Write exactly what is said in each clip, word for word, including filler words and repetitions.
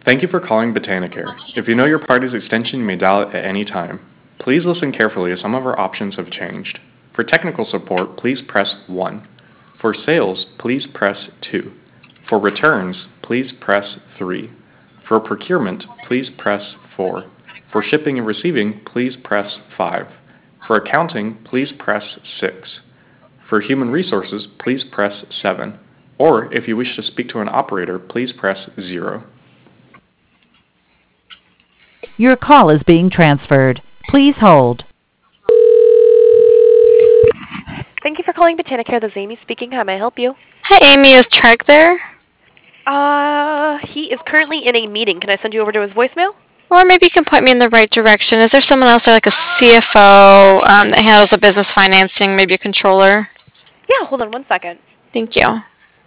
Thank you for calling Botanicare. If you know your party's extension, you may dial it at any time. Please listen carefully as some of our options have changed. For technical support, please press one. For sales, please press two. For returns, please press three. For procurement, please press four. For shipping and receiving, please press five. For accounting, please press six. For human resources, please press seven. Or if you wish to speak to an operator, please press zero. Your call is being transferred. Please hold. Thank you for calling Botanicare. This is Amy speaking. How may I help you? Hi, Amy. Is Trek there? Uh, he is currently in a meeting. Can I send you over to his voicemail? Or maybe you can point me in the right direction. Is there someone else, or like a C F O um, that handles the business financing, maybe a controller? Yeah, hold on one second. Thank you.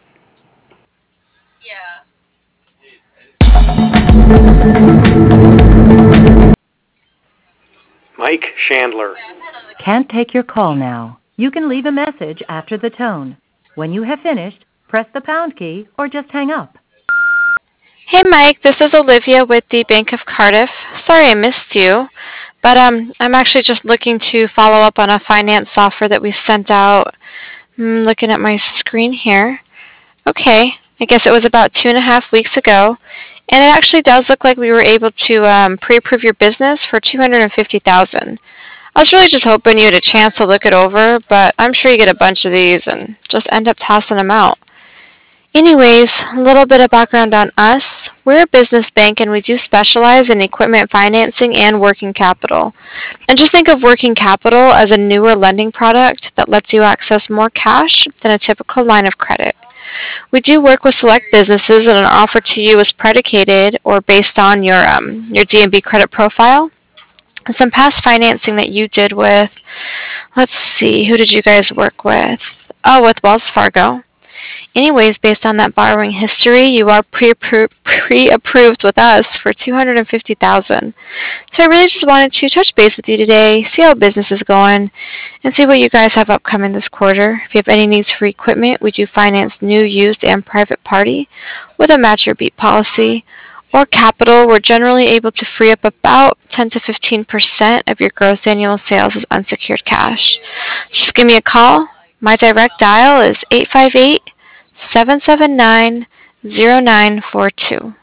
Mike Chandler. Can't take your call now. You can leave a message after the tone. When you have finished, press the pound key or just hang up. Hey, Mike. This is Olivia with the Bank of Cardiff. Sorry I missed you, but um, I'm actually just looking to follow up on a finance offer that we sent out. I'm looking at my screen here. Okay, I guess it was about two and a half weeks ago, and it actually does look like we were able to um, pre-approve your business for two hundred fifty thousand dollars. I was really just hoping you had a chance to look it over, but I'm sure you get a bunch of these and just end up tossing them out. Anyways, a little bit of background on us. We're a business bank and we do specialize in equipment financing and working capital. And just think of working capital as a newer lending product that lets you access more cash than a typical line of credit. We do work with select businesses, and an offer to you is predicated or based on your um, your D and B credit profile. And some past financing that you did with, let's see, who did you guys work with? Oh, with Wells Fargo. Anyways, based on that borrowing history, you are pre-appro- pre-approved with us for two hundred fifty thousand dollars. So I really just wanted to touch base with you today, see how business is going, and see what you guys have upcoming this quarter. If you have any needs for equipment, we do finance new, used, and private party with a match or beat policy. Or capital, we're generally able to free up about ten to fifteen percent of your gross annual sales as unsecured cash. Just give me a call. My direct dial is eight five eight, seven seven nine, zero nine four two.